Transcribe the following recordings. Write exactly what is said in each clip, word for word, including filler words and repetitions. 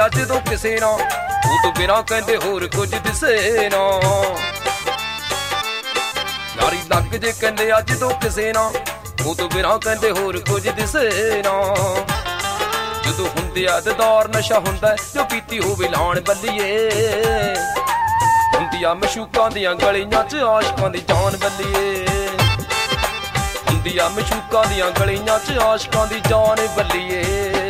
ਆ ਜਦੋਂ ਕਿਸੇ ਨਾ, ਉਹ ਤੋਂ ਬਿਨਾਂ ਕਹਿੰਦੇ ਹੋਰ ਕੁਝ ਦਿਸੇ ਨਾ। ਯਾਰੀ ਲੱਗ ਜੇ ਕਹਿੰਦੇ ਆ ਜਦੋਂ ਕਿਸੇ ਨਾ, ਉਹ ਤੋਂ ਬਿਨਾਂ ਕਹਿੰਦੇ ਹੋਰ ਕੁਝ ਦਿਸੇ ਨਾ। ਜਦੋਂ ਹੁੰਦੇ ਆ ਦਦਾਰ ਨਸ਼ਾ ਹੁੰਦਾ ਜੋ ਪੀਤੀ ਹੋਵੇ ਲਾਣ ਬੱਲੀਏ, ਹੁੰਦੀਆਂ ਮਸ਼ੂਕਾਂ ਦੀਆਂ ਗਲੀਆਂ ਚ ਆਸ਼ਕਾਂ ਦੀ ਜਾਨ ਬੱਲੀਏ, ਹੁੰਦੀਆਂ ਮਸ਼ੂਕਾਂ ਦੀਆਂ ਗਲੀਆਂ ਚ ਆਸ਼ਕਾਂ ਦੀ ਜਾਨ ਬੱਲੀਏ।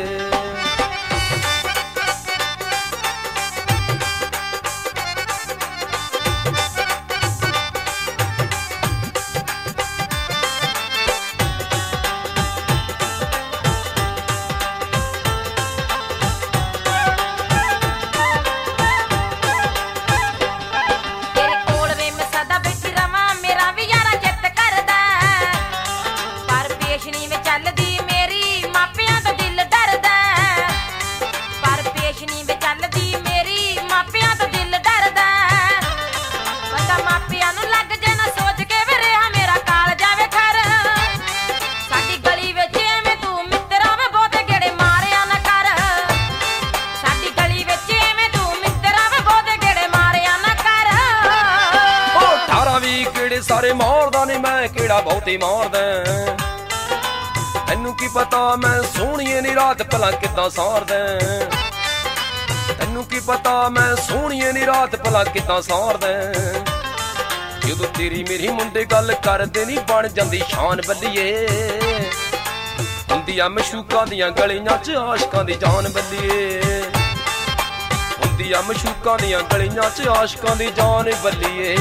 ਸਾਰੇ ਮਾਰਦਾ ਨੀ ਮੈਂ ਕਿਹੜਾ ਬਹੁਤੀ ਮਾਰਦਾ, ਤੈਨੂੰ ਕੀ ਪਤਾ ਮੈਂ ਸੋਹਣੀਏ ਨੀ ਰਾਤ ਭਲਾ ਕਿੱਦਾਂ ਸਾਰਦਾ, ਤੈਨੂੰ ਕੀ ਪਤਾ ਮੈਂ ਸੋਹਣੀਏ ਨੀ ਰਾਤ ਭਲਾ ਕਿੱਦਾਂ ਸਾਰਦਾ। ਜਦੋਂ ਤੇਰੀ ਮੇਰੀ ਮੁੰਡੇ ਗੱਲ ਕਰਦੇ ਨੀ ਬਣ ਜਾਂਦੀ ਸ਼ਾਨ ਬੱਲੀਏ, ਹੁੰਦੀਆਂ ਮਸ਼ੂਕਾਂ ਦੀਆਂ ਗਲੀਆਂ ਚ ਆਸ਼ਕਾਂ ਦੀ ਜਾਨ ਬੱਲੀਏ, ਹੁੰਦੀਆਂ ਮਸ਼ੂਕਾਂ ਦੀਆਂ ਗਲੀਆਂ ਚ ਆਸ਼ਕਾਂ ਦੀ ਜਾਨ ਬੱਲੀਏ।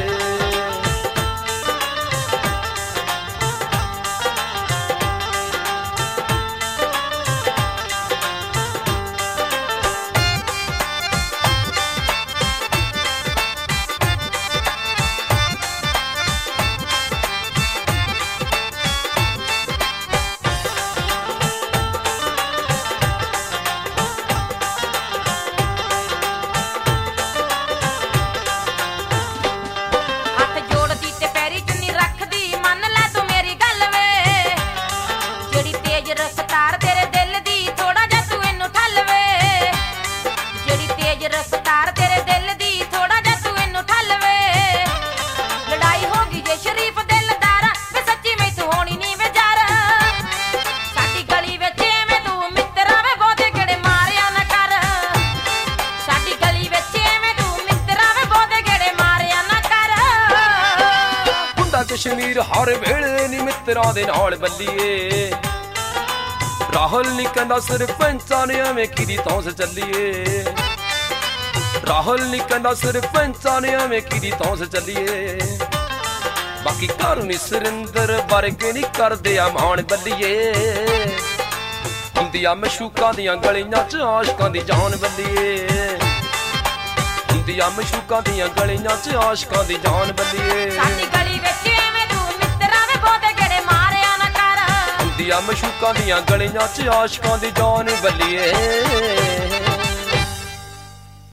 ਕਸ਼ਮੀਰ ਹਰ ਵੇਲੇ ਨੀ ਮਿੱਤਰਾਂ ਦੇ ਨਾਲ ਬੱਲੀਏ, ਰਾਹੁਲ ਨੀ ਕਹਿੰਦਾ ਸਰਪੰਚਾਂ ਨੇ ਐਵੇਂ ਕਿਦੀ ਤੌਂਸ ਚੱਲੀਏ, ਰਾਹੁਲ ਨੀ ਕਹਿੰਦਾ ਸਰਪੰਚਾਂ ਨੇ ਐਵੇਂ ਕਿਦੀ ਤੌਂਸ ਚੱਲੀਏ। ਬਾਕੀ ਘਰ ਨੀ ਸੁਰਿੰਦਰ ਵਰਗੇ ਨੀ ਕਰਦੇ ਆ ਮਾਣ ਬੱਲੀਏ, ਹੁੰਦੀਆਂ ਮਸ਼ੂਕਾਂ ਦੀਆਂ ਗਲੀਆਂ ਚ ਆਸ਼ਕਾਂ ਦੀ ਜਾਨ ਬੱਲੀਏ, ਹੁੰਦੀਆਂ ਮਸ਼ੂਕਾਂ ਦੀਆਂ ਗਲੀਆਂ ਚ ਆਸ਼ਕਾਂ ਦੀ ਜਾਨ ਬੱਲੀਏ। ਸਾਡੀ ਗਲੀ ਵਿੱਚ ਐਵੇਂ ਤੂੰ ਮਿੱਤਰਾਂ ਵੇ ਬਹੁਤੇ ਗੇੜੇ ਮਾਰਿਆ ਨਾ ਕਰ, ਹੁੰਦੀਆਂ ਮਸ਼ੂਕਾਂ ਦੀਆਂ ਗਲੀਆਂ ਚ ਆਸ਼ਕਾਂ ਦੀ ਜਾਨ ਬੱਲੀਏ।